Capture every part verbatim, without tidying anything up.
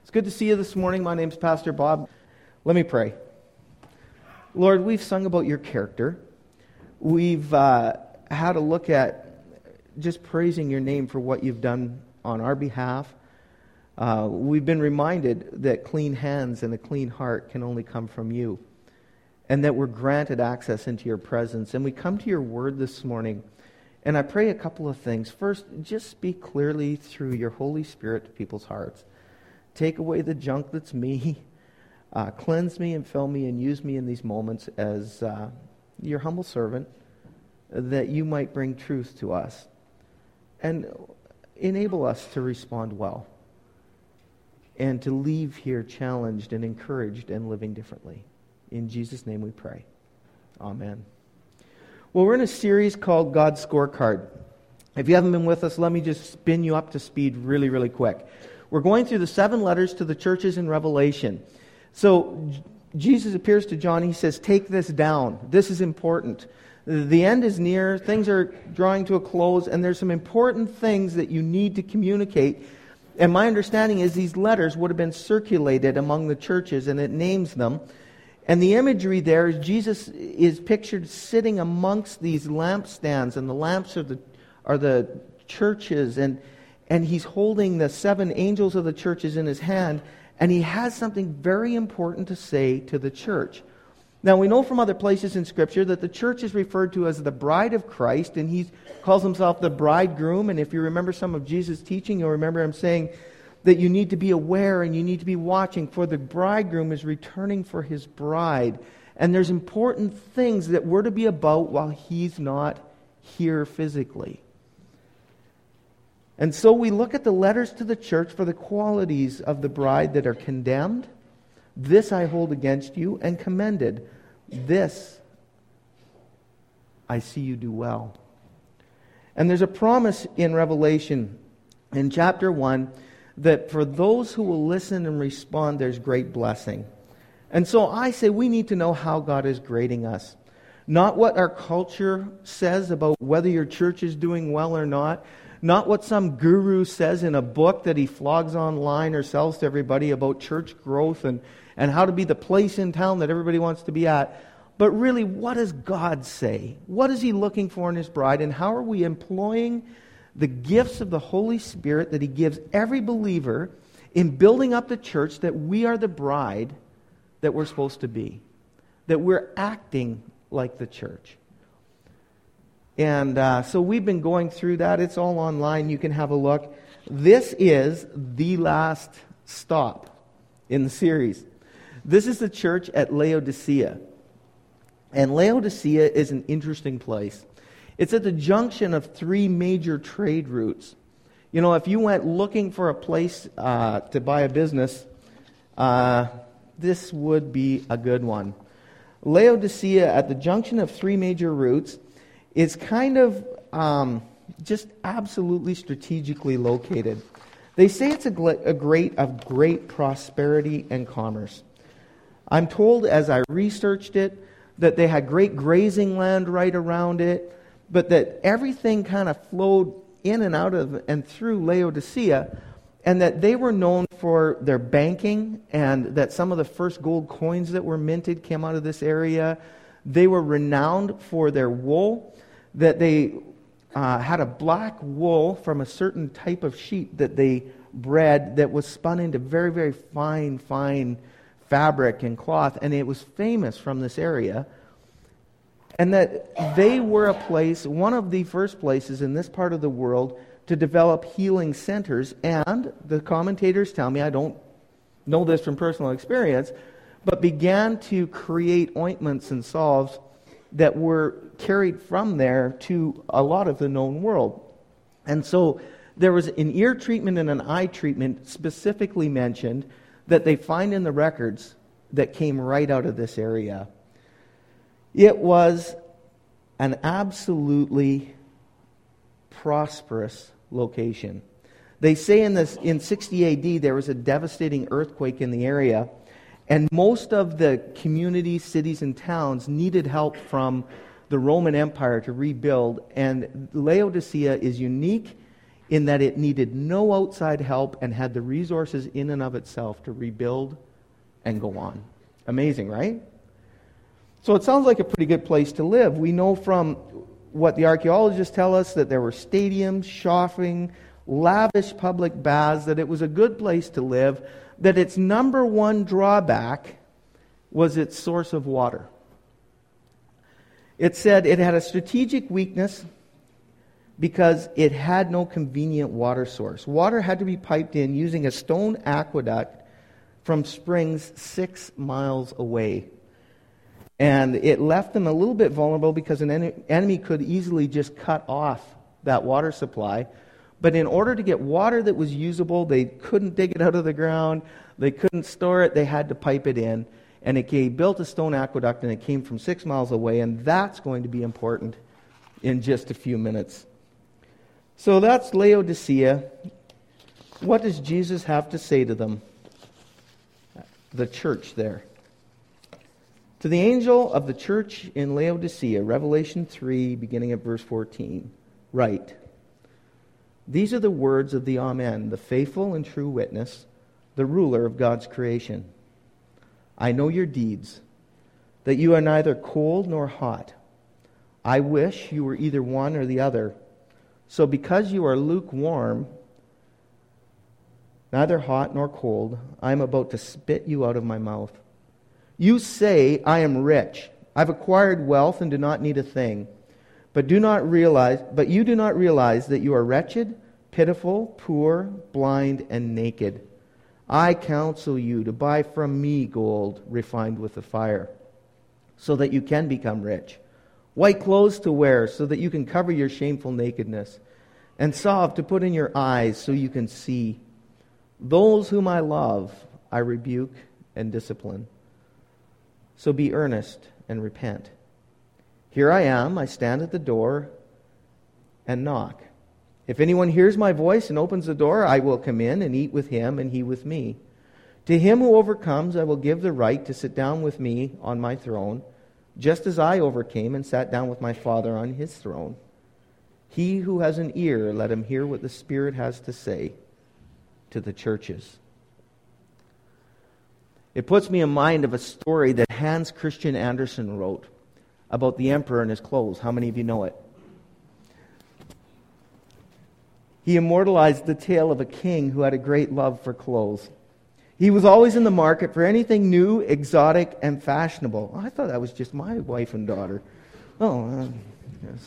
It's good to see you this morning. My name's Pastor Bob. Let me pray. Lord, we've sung about your character. We've uh, had a look at just praising your name for what you've done on our behalf. Uh, we've been reminded that clean hands and a clean heart can only come from you, and that we're granted access into your presence. And we come to your word this morning, and I pray a couple of things. First, just speak clearly through your Holy Spirit to people's hearts. Take away the junk that's me. Uh, cleanse me and fill me and use me in these moments as uh, your humble servant, that you might bring truth to us and enable us to respond well and to leave here challenged and encouraged and living differently. In Jesus' name we pray. Amen. Well, we're in a series called God's Scorecard. If you haven't been with us, let me just spin you up to speed really, really quick. We're going through the seven letters to the churches in Revelation. So Jesus appears to John. He says, take this down. This is important. The end is near. Things are drawing to a close. And there's some important things that you need to communicate. And my understanding is these letters would have been circulated among the churches, and it names them. And the imagery there is Jesus is pictured sitting amongst these lampstands. And the lamps are the, are the churches. And And he's holding the seven angels of the churches in his hand, and he has something very important to say to the church. Now, we know from other places in Scripture that the church is referred to as the bride of Christ, and he calls himself the bridegroom. And if you remember some of Jesus' teaching, you'll remember him saying that you need to be aware and you need to be watching, for the bridegroom is returning for his bride. And there's important things that we're to be about while he's not here physically. And so we look at the letters to the church for the qualities of the bride that are condemned. This I hold against you, and commended. This I see you do well. And there's a promise in Revelation in chapter one that for those who will listen and respond, there's great blessing. And so I say we need to know how God is grading us. Not what our culture says about whether your church is doing well or not. Not what some guru says in a book that he flogs online or sells to everybody about church growth and, and how to be the place in town that everybody wants to be at. But really, what does God say? What is he looking for in his bride? And how are we employing the gifts of the Holy Spirit that he gives every believer in building up the church, that we are the bride that we're supposed to be? That we're acting like the church. And uh, so we've been going through that. It's all online. You can have a look. This is the last stop in the series. This is the church at Laodicea. And Laodicea is an interesting place. It's at the junction of three major trade routes. You know, if you went looking for a place uh, to buy a business, uh, this would be a good one. Laodicea, at the junction of three major routes, is kind of um, just absolutely strategically located. They say it's a, gl- a great of great prosperity and commerce. I'm told as I researched it that they had great grazing land right around it, but that everything kind of flowed in and out of and through Laodicea, and that they were known for their banking, and that some of the first gold coins that were minted came out of this area. They were renowned for their wool, that they uh, had a black wool from a certain type of sheep that they bred that was spun into very, very fine, fine fabric and cloth, and it was famous from this area. And that they were a place, one of the first places in this part of the world to develop healing centers. And the commentators tell me, I don't know this from personal experience, but began to create ointments and salves that were carried from there to a lot of the known world. And so there was an ear treatment and an eye treatment specifically mentioned that they find in the records that came right out of this area. It was an absolutely prosperous location. They say in this in sixty A D there was a devastating earthquake in the area, and most of the communities, cities, and towns needed help from the Roman Empire to rebuild. And Laodicea is unique in that it needed no outside help and had the resources in and of itself to rebuild and go on. Amazing, right? So it sounds like a pretty good place to live. We know from what the archaeologists tell us that there were stadiums, shopping, lavish public baths, that it was a good place to live, that its number one drawback was its source of water. It said it had a strategic weakness because it had no convenient water source. Water had to be piped in using a stone aqueduct from springs six miles away. And it left them a little bit vulnerable because an en- enemy could easily just cut off that water supply. But in order to get water that was usable, they couldn't dig it out of the ground, they couldn't store it, they had to pipe it in. And it came, built a stone aqueduct, and it came from six miles away, and that's going to be important in just a few minutes. So that's Laodicea. What does Jesus have to say to them? The church there. To the angel of the church in Laodicea, Revelation three, beginning at verse fourteen, write, these are the words of the Amen, the faithful and true witness, the ruler of God's creation. I know your deeds, that you are neither cold nor hot. I wish you were either one or the other. So because you are lukewarm, neither hot nor cold, I am about to spit you out of my mouth. You say, I am rich. I've acquired wealth and do not need a thing. But do not realize, but you do not realize that you are wretched, pitiful, poor, blind, and naked. I counsel you to buy from me gold refined with the fire, so that you can become rich, white clothes to wear, so that you can cover your shameful nakedness, and salve to put in your eyes, so you can see. Those whom I love, I rebuke and discipline. So be earnest and repent. Here I am, I stand at the door and knock. If anyone hears my voice and opens the door, I will come in and eat with him and he with me. To him who overcomes, I will give the right to sit down with me on my throne, just as I overcame and sat down with my Father on his throne. He who has an ear, let him hear what the Spirit has to say to the churches. It puts me in mind of a story that Hans Christian Andersen wrote about the emperor and his clothes. How many of you know it? He immortalized the tale of a king who had a great love for clothes. He was always in the market for anything new, exotic, and fashionable. Oh, I thought that was just my wife and daughter. Oh, uh, yes.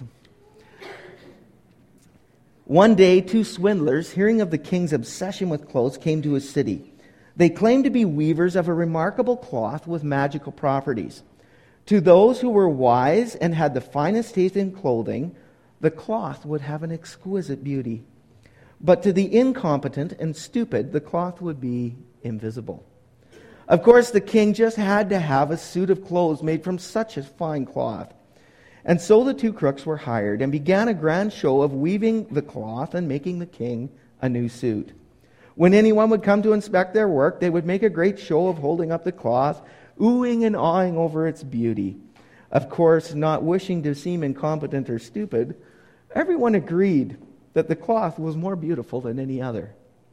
One day, two swindlers, hearing of the king's obsession with clothes, came to his city. They claimed to be weavers of a remarkable cloth with magical properties. To those who were wise and had the finest taste in clothing, the cloth would have an exquisite beauty. But to the incompetent and stupid, the cloth would be invisible. Of course, the king just had to have a suit of clothes made from such a fine cloth. And so the two crooks were hired and began a grand show of weaving the cloth and making the king a new suit. When anyone would come to inspect their work, they would make a great show of holding up the cloth, oohing and awing over its beauty. Of course, not wishing to seem incompetent or stupid, everyone agreed that the cloth was more beautiful than any other.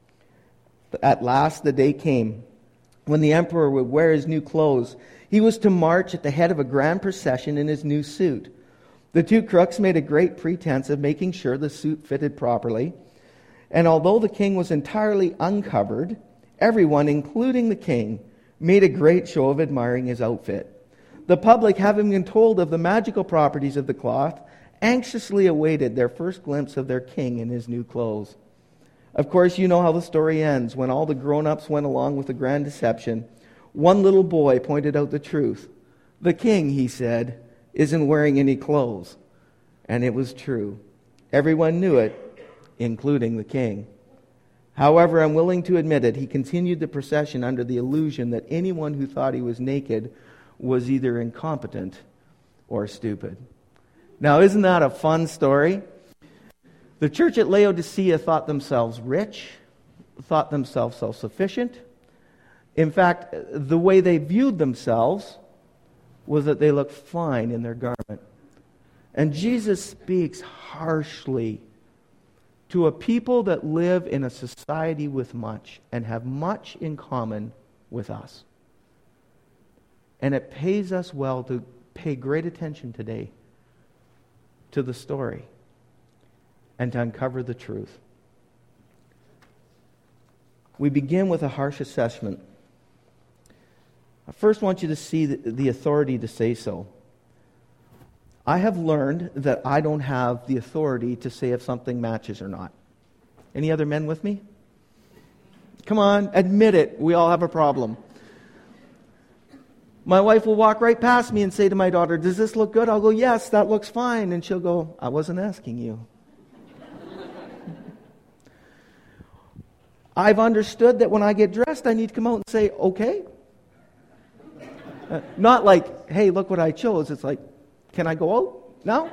At last the day came when the emperor would wear his new clothes. He was to march at the head of a grand procession in his new suit. The two crooks made a great pretense of making sure the suit fitted properly. And although the king was entirely uncovered, everyone, including the king, made a great show of admiring his outfit. The public, having been told of the magical properties of the cloth, anxiously awaited their first glimpse of their king in his new clothes. Of course, you know how the story ends. When all the grown-ups went along with the grand deception, one little boy pointed out the truth. The king, he said, isn't wearing any clothes. And it was true. Everyone knew it, including the king. However, unwilling to admit it, he continued the procession under the illusion that anyone who thought he was naked was either incompetent or stupid. Now, isn't that a fun story? The church at Laodicea thought themselves rich, thought themselves self-sufficient. In fact, the way they viewed themselves was that they looked fine in their garment. And Jesus speaks harshly to a people that live in a society with much and have much in common with us. And it pays us well to pay great attention today to the story and to uncover the truth. We begin with a harsh assessment. I first want you to see the, the authority to say so. I have learned that I don't have the authority to say if something matches or not. Any other men with me? Come on, admit it. We all have a problem. My wife will walk right past me and say to my daughter, "Does this look good?" I'll go, "Yes, that looks fine." And she'll go, "I wasn't asking you." I've understood that when I get dressed, I need to come out and say, "Okay." Uh, not like, "Hey, look what I chose." It's like, "Can I go out now?"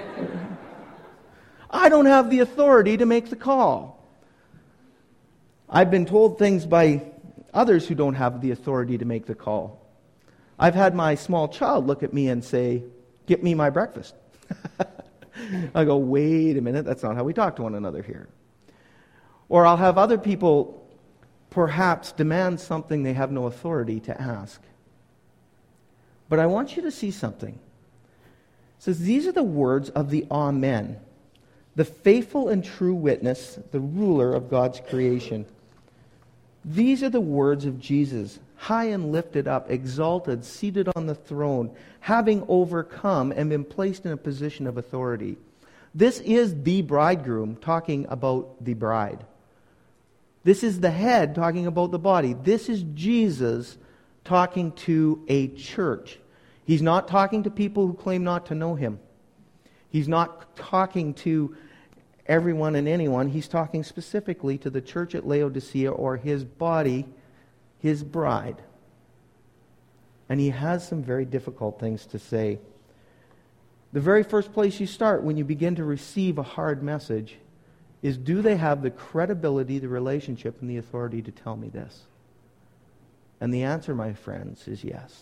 I don't have the authority to make the call. I've been told things by others who don't have the authority to make the call. I've had my small child look at me and say, "Get me my breakfast." I go, "Wait a minute, that's not how we talk to one another here." Or I'll have other people perhaps demand something they have no authority to ask. But I want you to see something. It says, "These are the words of the Amen, the faithful and true witness, the ruler of God's creation." These are the words of Jesus, high and lifted up, exalted, seated on the throne, having overcome and been placed in a position of authority. This is the bridegroom talking about the bride. This is the head talking about the body. This is Jesus talking to a church. He's not talking to people who claim not to know him. He's not talking to everyone and anyone. He's talking specifically to the church at Laodicea, or his body, his bride. And he has some very difficult things to say. The very first place you start when you begin to receive a hard message is, do they have the credibility, the relationship, and the authority to tell me this? And the answer, my friends, is yes.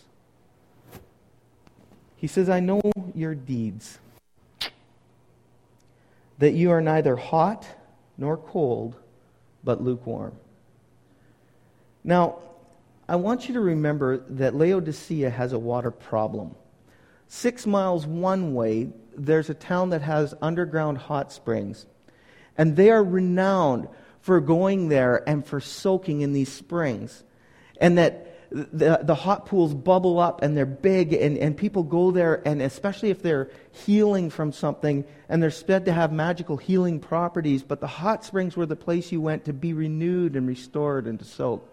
He says, "I know your deeds, that you are neither hot nor cold, but lukewarm." Now, I want you to remember that Laodicea has a water problem. Six miles one way, there's a town that has underground hot springs. And they are renowned for going there and for soaking in these springs. And that the, the hot pools bubble up and they're big, and, and people go there, and especially if they're healing from something, and they're said to have magical healing properties, but the hot springs were the place you went to be renewed and restored and to soak.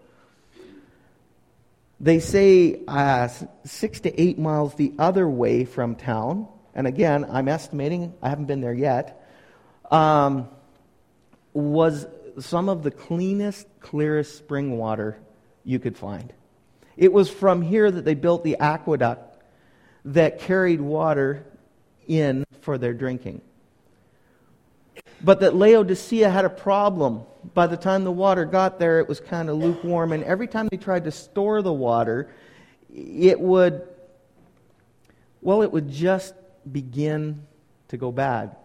They say uh, six to eight miles the other way from town, and again, I'm estimating, I haven't been there yet, um, was some of the cleanest, clearest spring water you could find. It was from here that they built the aqueduct that carried water in for their drinking. But that Laodicea had a problem. By the time the water got there, it was kind of lukewarm, and every time they tried to store the water, it would, well, it would just begin to go bad.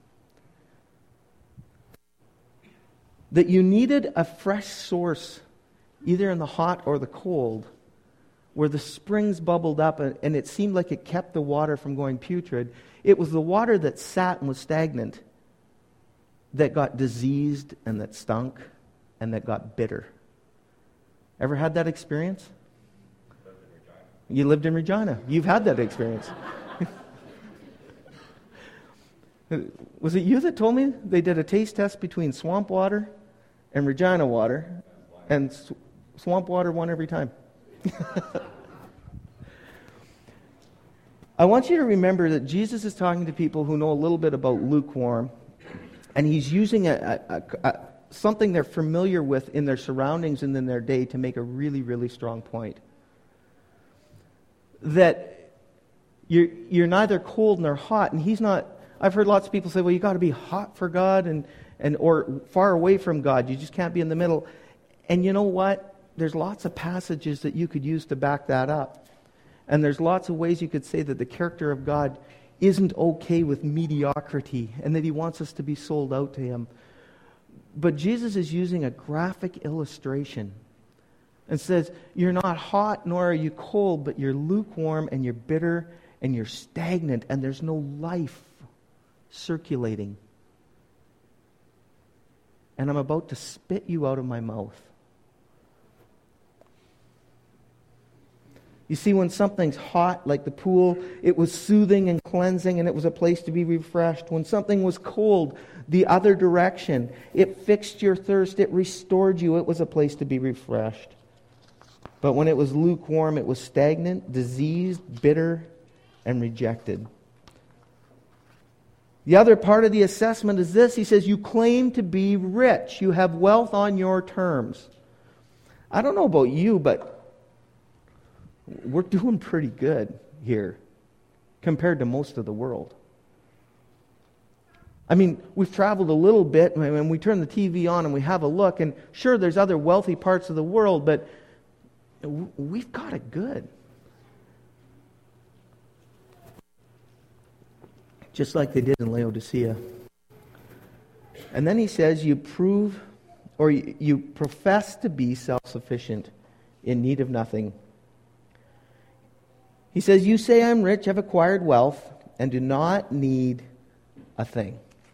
That you needed a fresh source, either in the hot or the cold, where the springs bubbled up and it seemed like it kept the water from going putrid. It was the water that sat and was stagnant that got diseased and that stunk and that got bitter. Ever had that experience? You lived in Regina. You've had that experience. Was it you that told me they did a taste test between swamp water and Regina water, and sw- swamp water won every time? I want you to remember that Jesus is talking to people who know a little bit about lukewarm, and he's using a, a, a, a, something they're familiar with in their surroundings and in their day to make a really, really strong point. That you're, you're neither cold nor hot, and he's not. I've heard lots of people say, well, you got to be hot for God and, and or far away from God. You just can't be in the middle. And you know what? There's lots of passages that you could use to back that up. And there's lots of ways you could say that the character of God isn't okay with mediocrity and that he wants us to be sold out to him. But Jesus is using a graphic illustration and says, you're not hot nor are you cold, but you're lukewarm and you're bitter and you're stagnant and there's no life circulating. And I'm about to spit you out of my mouth. You see, when something's hot, like the pool, it was soothing and cleansing, and it was a place to be refreshed. When something was cold, the other direction, it fixed your thirst, it restored you, it was a place to be refreshed. But when it was lukewarm, it was stagnant, diseased, bitter, and rejected. The other part of the assessment is this. He says, you claim to be rich. You have wealth on your terms. I don't know about you, but we're doing pretty good here compared to most of the world. I mean, we've traveled a little bit, and we turn the T V on and we have a look, and sure, there's other wealthy parts of the world, but we've got it good. Just like they did in Laodicea. And then he says, you prove, or you, you profess to be self-sufficient, in need of nothing. He says, you say I'm rich, have acquired wealth, and do not need a thing.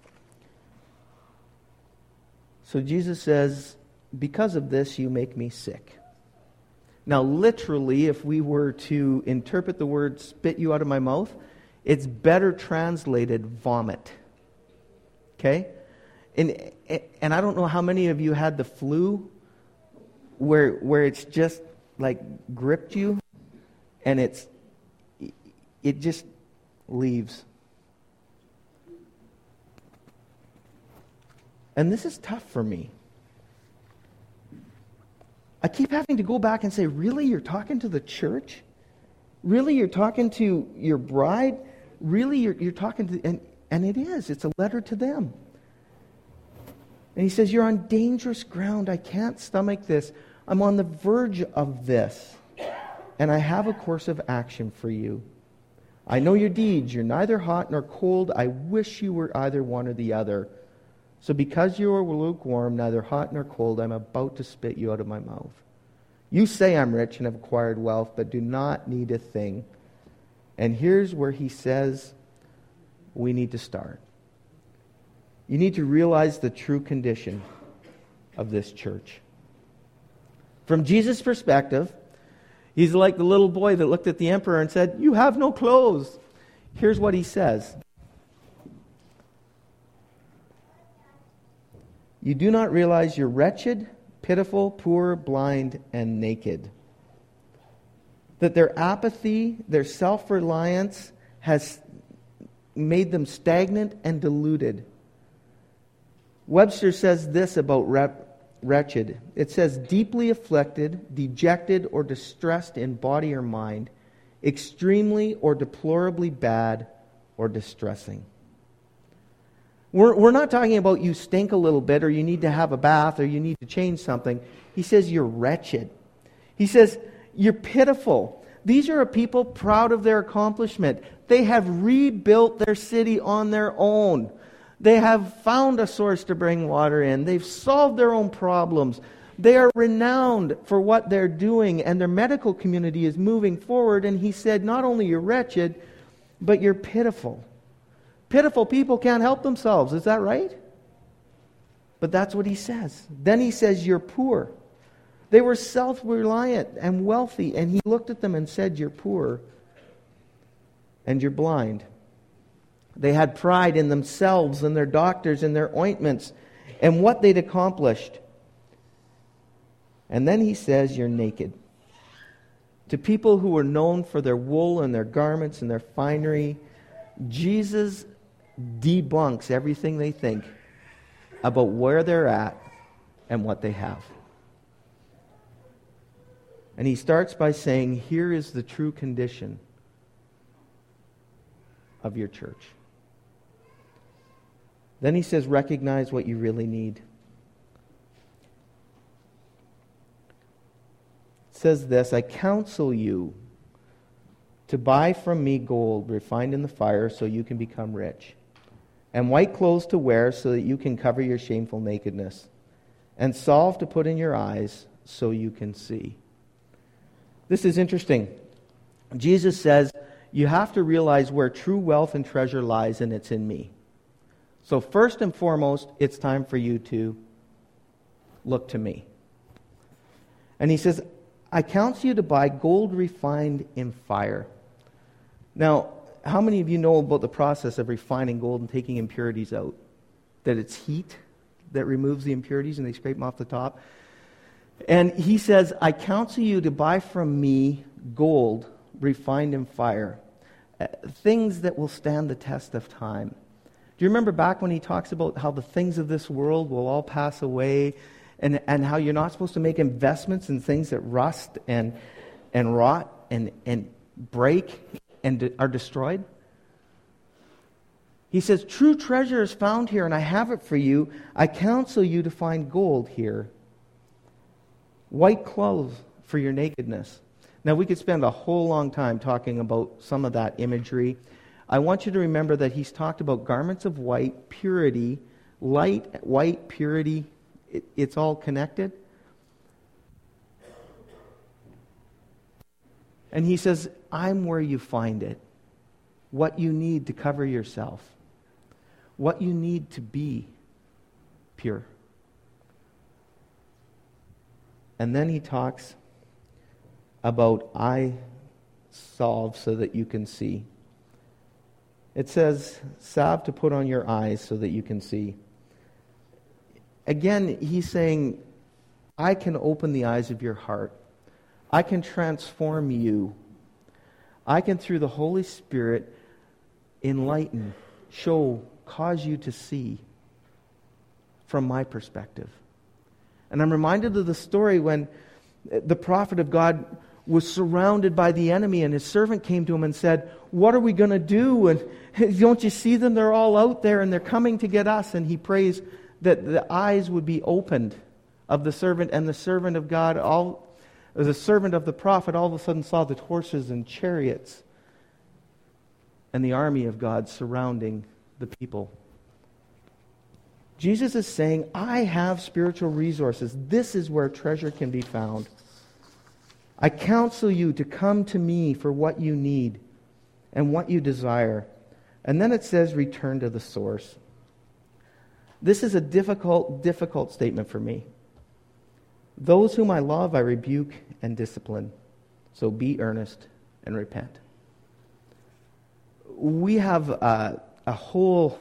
So Jesus says, because of this, you make me sick. Now, literally, if we were to interpret the word spit you out of my mouth, it's better translated vomit. Okay? And, and I don't know how many of you had the flu where, where it's just like gripped you and it's it just leaves. And this is tough for me. I keep having to go back and say, really, you're talking to the church? Really, you're talking to your bride? Really, you're, you're talking to... And, and it is. It's a letter to them. And he says, you're on dangerous ground. I can't stomach this. I'm on the verge of this. And I have a course of action for you. I know your deeds. You're neither hot nor cold. I wish you were either one or the other. So because you are lukewarm, neither hot nor cold, I'm about to spit you out of my mouth. You say I'm rich and have acquired wealth, but do not need a thing. And here's where he says we need to start. You need to realize the true condition of this church. From Jesus' perspective, he's like the little boy that looked at the emperor and said, you have no clothes. Here's what he says. You do not realize you're wretched, pitiful, poor, blind, and naked. That their apathy, their self-reliance has made them stagnant and deluded. Webster says this about rep- wretched. It says, deeply afflicted, dejected, or distressed in body or mind, extremely or deplorably bad or distressing. We're, we're not talking about you stink a little bit or you need to have a bath or you need to change something. He says you're wretched. He says you're pitiful. These are a people proud of their accomplishment. They have rebuilt their city on their own. They have found a source to bring water in. They've solved their own problems. They are renowned for what they're doing, and their medical community is moving forward. And he said, not only you're wretched, but you're pitiful. Pitiful people can't help themselves. Is that right? But that's what he says. Then he says, you're poor. They were self-reliant and wealthy, and he looked at them and said, you're poor and you're blind. They had pride in themselves and their doctors and their ointments and what they'd accomplished. And then he says, you're naked. To people who were known for their wool and their garments and their finery, Jesus debunks everything they think about where they're at and what they have. And he starts by saying, here is the true condition of your church. Then he says, recognize what you really need. It says this, I counsel you to buy from me gold refined in the fire so you can become rich, and white clothes to wear so that you can cover your shameful nakedness, and salve to put in your eyes so you can see. This is interesting. Jesus says, you have to realize where true wealth and treasure lies, and it's in me. So first and foremost, it's time for you to look to me. And he says, I counsel you to buy gold refined in fire. Now, how many of you know about the process of refining gold and taking impurities out? That it's heat that removes the impurities and they scrape them off the top. And he says, I counsel you to buy from me gold refined in fire. Uh, things that will stand the test of time. Do you remember back when he talks about how the things of this world will all pass away, and, and how you're not supposed to make investments in things that rust and and rot and, and break and de- are destroyed? He says, true treasure is found here, and I have it for you. I counsel you to find gold here. White clothes for your nakedness. Now, we could spend a whole long time talking about some of that imagery. I want you to remember that he's talked about garments of white, purity, light, white, purity. It, it's all connected. And he says, I'm where you find it. What you need to cover yourself. What you need to be pure. And then he talks about eye salve so that you can see. It says, salve to put on your eyes so that you can see. Again, he's saying, I can open the eyes of your heart. I can transform you. I can, through the Holy Spirit, enlighten, show, cause you to see from my perspective. And I'm reminded of the story when the prophet of God was surrounded by the enemy, and his servant came to him and said, what are we going to do? And don't you see them? They're all out there and they're coming to get us. And he prays that the eyes would be opened of the servant, and the servant of God, all the servant of the prophet, all of a sudden saw the horses and chariots and the army of God surrounding the people. Jesus is saying, I have spiritual resources. This is where treasure can be found. I counsel you to come to me for what you need and what you desire. And then it says, return to the source. This is a difficult, difficult statement for me. Those whom I love, I rebuke and discipline. So be earnest and repent. We have a, a whole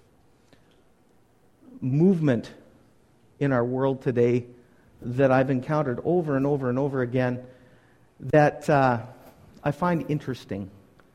movement in our world today that I've encountered over and over and over again that uh, I find interesting.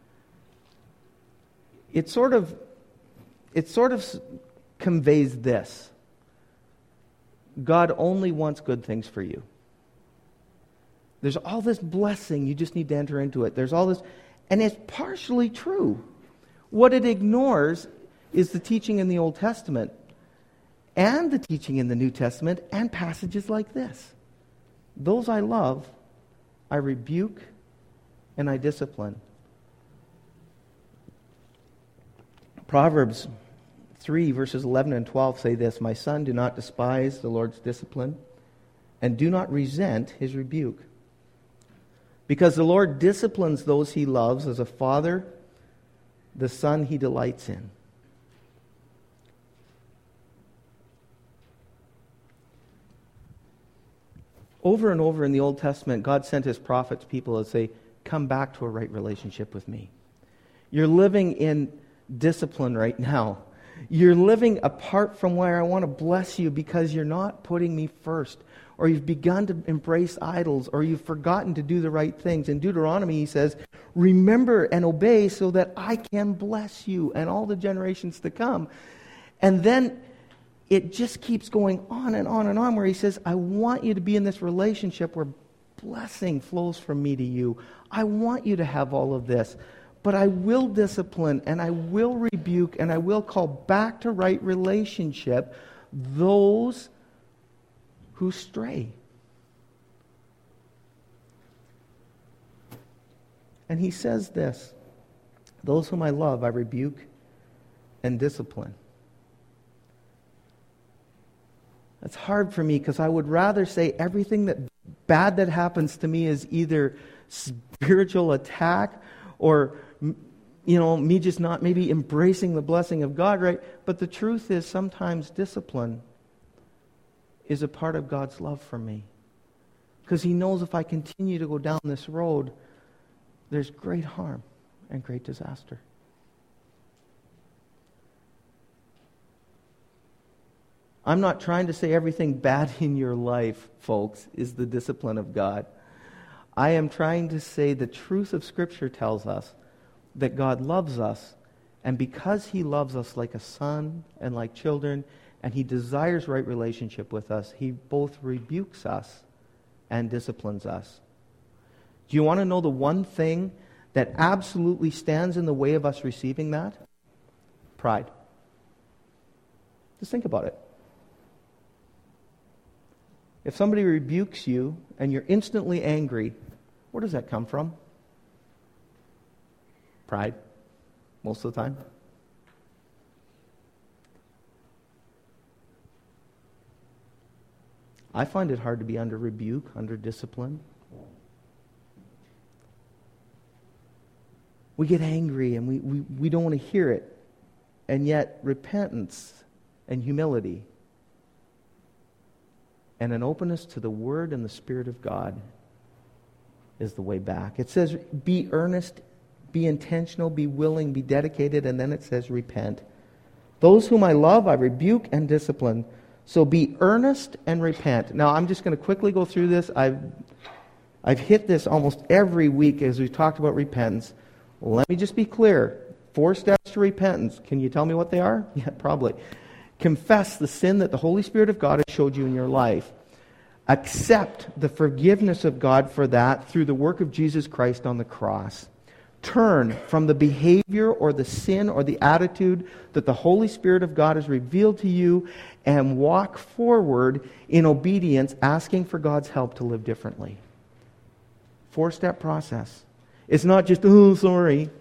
It sort of, it sort of conveys this: God only wants good things for you. There's all this blessing, you just need to enter into it. There's all this, and it's partially true. What it ignores is the teaching in the Old Testament and the teaching in the New Testament and passages like this. Those I love, I rebuke and I discipline. Proverbs three, verses eleven and twelve say this: my son, do not despise the Lord's discipline, and do not resent his rebuke. Because the Lord disciplines those he loves, as a father the son he delights in. Over and over in the Old Testament, God sent his prophets, people, to say, come back to a right relationship with me. You're living in discipline right now. You're living apart from where I want to bless you because you're not putting me first. Or you've begun to embrace idols, or you've forgotten to do the right things. In Deuteronomy, he says, remember and obey so that I can bless you and all the generations to come. And then it just keeps going on and on and on, where he says, I want you to be in this relationship where blessing flows from me to you. I want you to have all of this. But I will discipline, and I will rebuke, and I will call back to right relationship those who stray. And he says this: those whom I love, I rebuke and discipline. It's hard for me because I would rather say everything that bad that happens to me is either spiritual attack or, you know, me just not maybe embracing the blessing of God, right? But the truth is sometimes discipline is a part of God's love for me. Because He knows if I continue to go down this road, there's great harm and great disaster. I'm not trying to say everything bad in your life, folks, is the discipline of God. I am trying to say the truth of Scripture tells us that God loves us, and because He loves us like a son and like children, and He desires right relationship with us, He both rebukes us and disciplines us. Do you want to know the one thing that absolutely stands in the way of us receiving that? Pride. Just think about it. If somebody rebukes you and you're instantly angry, where does that come from? Pride, most of the time. I find it hard to be under rebuke, under discipline. We get angry and we, we, we don't want to hear it. And yet repentance and humility and an openness to the Word and the Spirit of God is the way back. It says, be earnest, be intentional, be willing, be dedicated, and then it says, repent. Those whom I love, I rebuke and discipline. So be earnest and repent. Now, I'm just going to quickly go through this. I've, I've hit this almost every week as we've talked about repentance. Let me just be clear. Four steps to repentance. Can you tell me what they are? Yeah, probably. Confess the sin that the Holy Spirit of God has showed you in your life. Accept the forgiveness of God for that through the work of Jesus Christ on the cross. Turn from the behavior or the sin or the attitude that the Holy Spirit of God has revealed to you and walk forward in obedience, asking for God's help to live differently. Four-step process. It's not just, oh, sorry.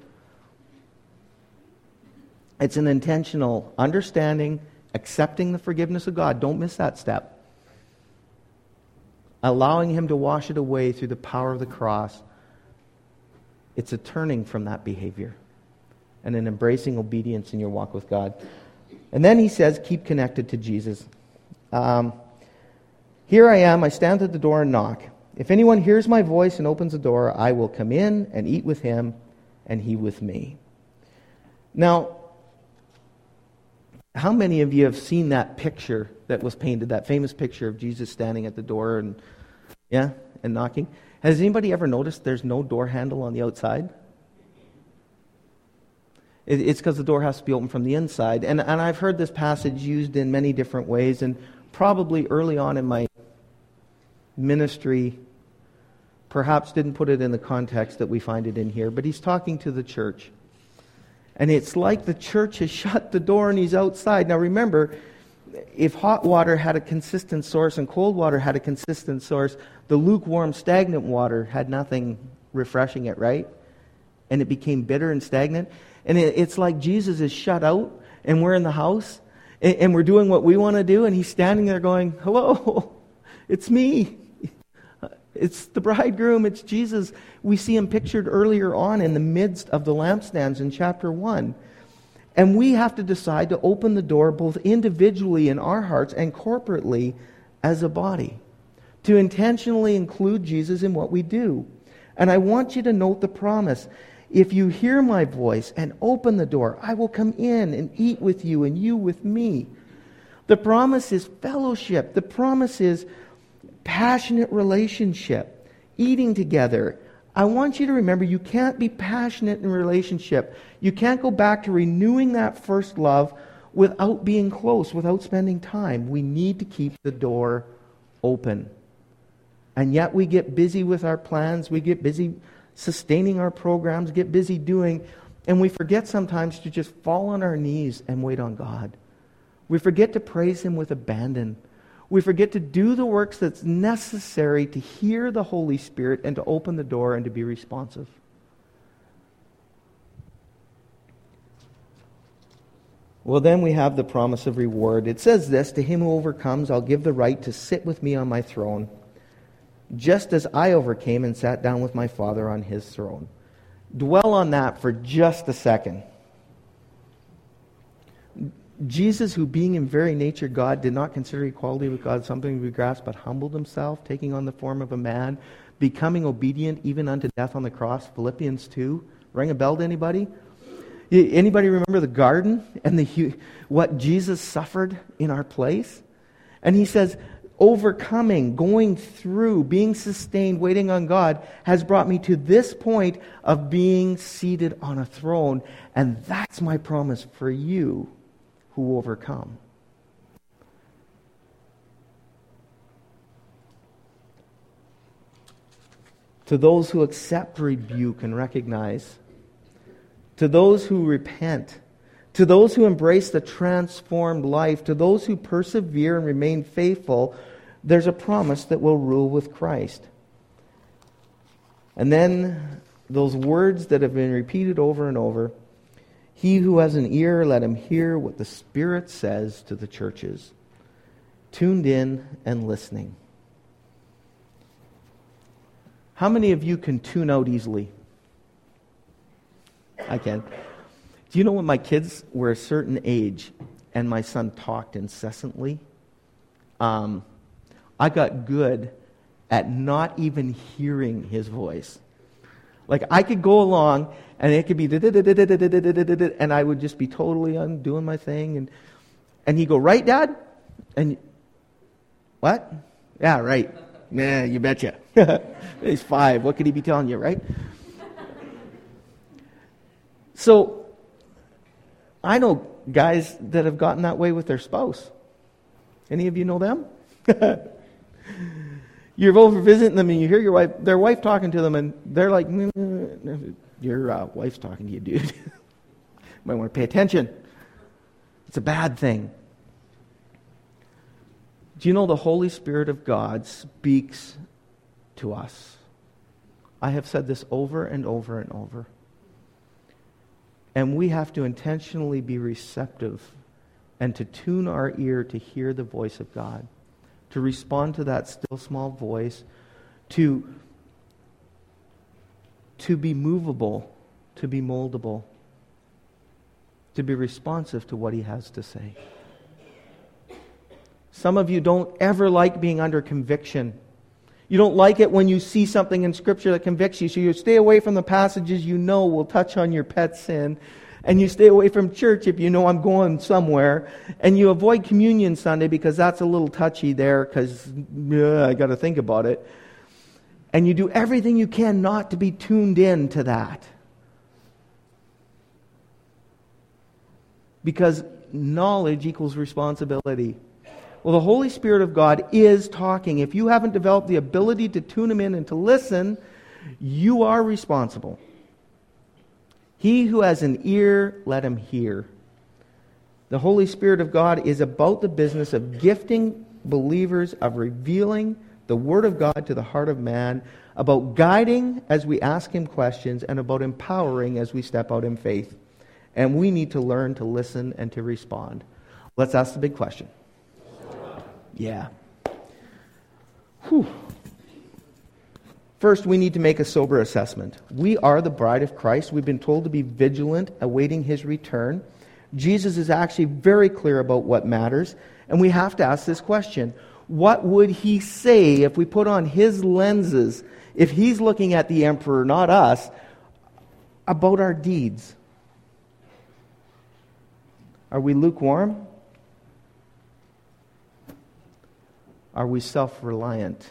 It's an intentional understanding, accepting the forgiveness of God. Don't miss that step. Allowing Him to wash it away through the power of the cross. It's a turning from that behavior and an embracing obedience in your walk with God. And then he says, keep connected to Jesus. Um, Here I am, I stand at the door and knock. If anyone hears my voice and opens the door, I will come in and eat with him and he with me. Now, how many of you have seen that picture that was painted, that famous picture of Jesus standing at the door and yeah, and knocking? Has anybody ever noticed there's no door handle on the outside? It, it's because the door has to be open from the inside. And, and I've heard this passage used in many different ways, and probably early on in my ministry, perhaps didn't put it in the context that we find it in here, but he's talking to the church. And it's like the church has shut the door and he's outside. Now remember, if hot water had a consistent source and cold water had a consistent source, the lukewarm, stagnant water had nothing refreshing it, right? And it became bitter and stagnant. And it, it's like Jesus is shut out and we're in the house and, and we're doing what we want to do, and he's standing there going, hello, it's me. It's the bridegroom, it's Jesus. We see him pictured earlier on in the midst of the lampstands in chapter one. And we have to decide to open the door both individually in our hearts and corporately as a body, to intentionally include Jesus in what we do. And I want you to note the promise. If you hear my voice and open the door, I will come in and eat with you and you with me. The promise is fellowship. The promise is passionate relationship, eating together. I want you to remember, you can't be passionate in relationship. You can't go back to renewing that first love without being close, without spending time. We need to keep the door open. And yet we get busy with our plans, we get busy sustaining our programs, get busy doing, and we forget sometimes to just fall on our knees and wait on God. We forget to praise Him with abandon. We forget to do the works that's necessary to hear the Holy Spirit and to open the door and to be responsive. Well, then we have the promise of reward. It says this, to him who overcomes, I'll give the right to sit with me on my throne, just as I overcame and sat down with my Father on his throne. Dwell on that for just a second. Jesus, who being in very nature God, did not consider equality with God something to be grasped, but humbled himself, taking on the form of a man, becoming obedient even unto death on the cross. Philippians two. Ring a bell to anybody? Anybody remember the garden and the what Jesus suffered in our place? And he says, overcoming, going through, being sustained, waiting on God, has brought me to this point of being seated on a throne. And that's my promise for you who overcome. To those who accept rebuke and recognize, to those who repent, to those who embrace the transformed life, to those who persevere and remain faithful, there's a promise that will rule with Christ. And then those words that have been repeated over and over, he who has an ear, let him hear what the Spirit says to the churches. Tuned in and listening. How many of you can tune out easily? I can. Do you know when my kids were a certain age and my son talked incessantly? Um, I got good at not even hearing his voice. Like I could go along and it could be and I would just be totally on doing my thing and and he'd go, right, Dad? And what? Yeah, right. Yeah, you betcha. He's five. What could he be telling you, right? So, I know guys that have gotten that way with their spouse. Any of you know them? You're over visiting them and you hear your wife, their wife talking to them and they're like, your uh, wife's talking to you, dude. Might want to pay attention. It's a bad thing. Do you know the Holy Spirit of God speaks to us? I have said this over and over and over. And we have to intentionally be receptive and to tune our ear to hear the voice of God, to respond to that still small voice, to, to be movable, to be moldable, to be responsive to what he has to say. Some of you don't ever like being under conviction. You don't like it when you see something in Scripture that convicts you, so you stay away from the passages you know will touch on your pet sin, and you stay away from church if you know I'm going somewhere, and you avoid Communion Sunday because that's a little touchy there because uh, I got to think about it. And you do everything you can not to be tuned in to that. Because knowledge equals responsibility. Well, the Holy Spirit of God is talking. If you haven't developed the ability to tune him in and to listen, you are responsible. He who has an ear, let him hear. The Holy Spirit of God is about the business of gifting believers, of revealing the Word of God to the heart of man, about guiding as we ask him questions, and about empowering as we step out in faith. And we need to learn to listen and to respond. Let's ask the big question. Yeah. Whew. First, we need to make a sober assessment. We are the bride of Christ. We've been told to be vigilant, awaiting his return. Jesus is actually very clear about what matters. And we have to ask this question. What would he say if we put on his lenses, if he's looking at the emperor, not us, about our deeds? Are we lukewarm? Are we self-reliant?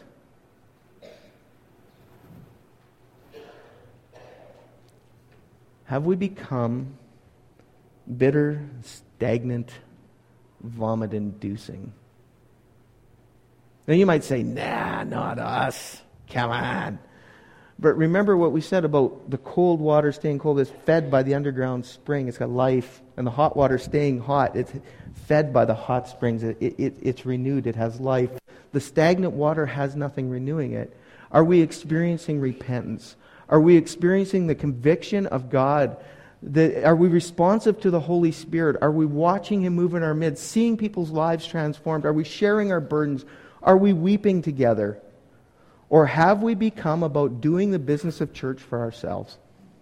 Have we become bitter, stagnant, vomit-inducing? Now you might say, nah, not us. Come on. But remember what we said about the cold water staying cold. It's fed by the underground spring. It's got life. And the hot water staying hot. It's fed by the hot springs. It, it, it's renewed. It has life. The stagnant water has nothing renewing it. Are we experiencing repentance? Are we experiencing the conviction of God The, are we responsive to the Holy Spirit? Are we watching Him move in our midst, seeing people's lives transformed? Are we sharing our burdens? Are we weeping together? Or have we become about doing the business of church for ourselves?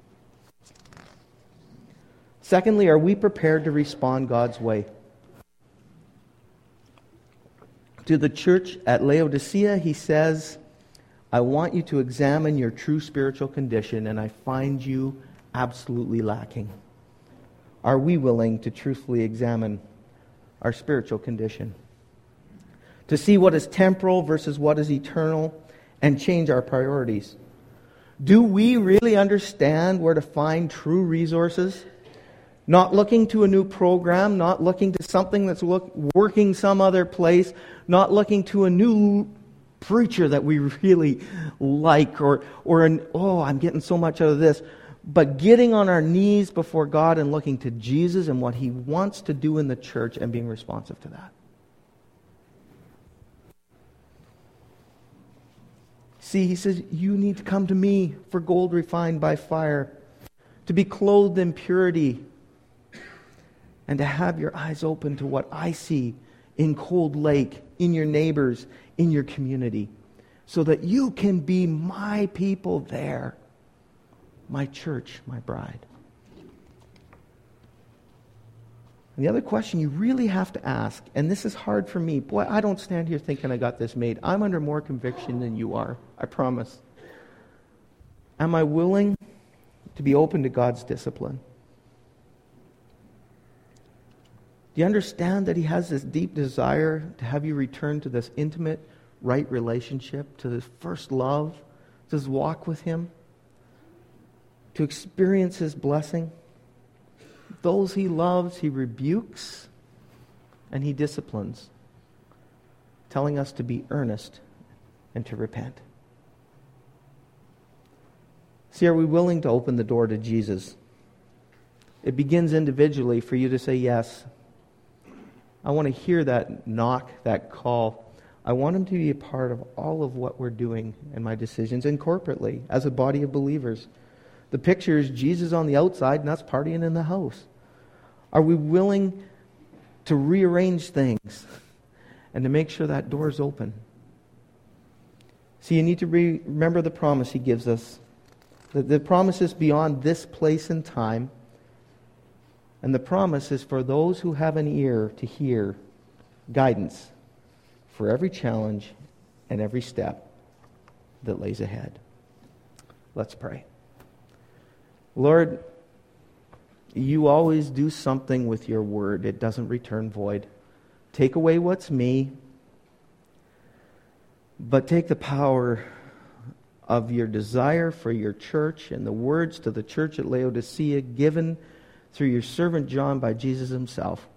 Secondly, are we prepared to respond God's way? To the church at Laodicea, he says, I want you to examine your true spiritual condition, and I find you absolutely lacking. Are we willing to truthfully examine our spiritual condition? To see what is temporal versus what is eternal, and change our priorities. Do we really understand where to find true resources? Not looking to a new program, not looking to something that's look, working some other place, not looking to a new preacher that we really like, or, or an, oh, I'm getting so much out of this. But getting on our knees before God and looking to Jesus and what He wants to do in the church and being responsive to that. See, he says, you need to come to me for gold refined by fire, to be clothed in purity, and to have your eyes open to what I see in Cold Lake, in your neighbors, in your community, so that you can be my people there, my church, my bride. And the other question you really have to ask, and this is hard for me. Boy, I don't stand here thinking I got this made. I'm under more conviction than you are, I promise. Am I willing to be open to God's discipline? Do you understand that He has this deep desire to have you return to this intimate, right relationship, to this first love, to this walk with Him, to experience His blessing? Those He loves, He rebukes and He disciplines, telling us to be earnest and to repent. See, are we willing to open the door to Jesus? It begins individually for you to say yes. I want to hear that knock, that call. I want Him to be a part of all of what we're doing and my decisions, and corporately, as a body of believers. The picture is Jesus on the outside and us partying in the house. Are we willing to rearrange things and to make sure that door's open? See, you need to re- remember the promise He gives us. The, the promise is beyond this place and time. And the promise is for those who have an ear to hear guidance for every challenge and every step that lays ahead. Let's pray. Lord, You always do something with Your word. It doesn't return void. Take away what's me, but take the power of Your desire for Your church and the words to the church at Laodicea given through Your servant John by Jesus Himself,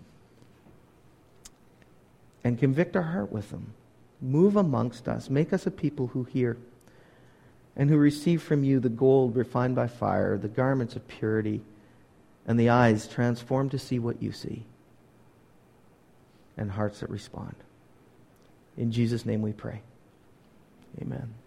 and convict our heart with them. Move amongst us. Make us a people who hear and who receive from You the gold refined by fire, the garments of purity, and the eyes transformed to see what You see, and hearts that respond. In Jesus' name we pray. Amen.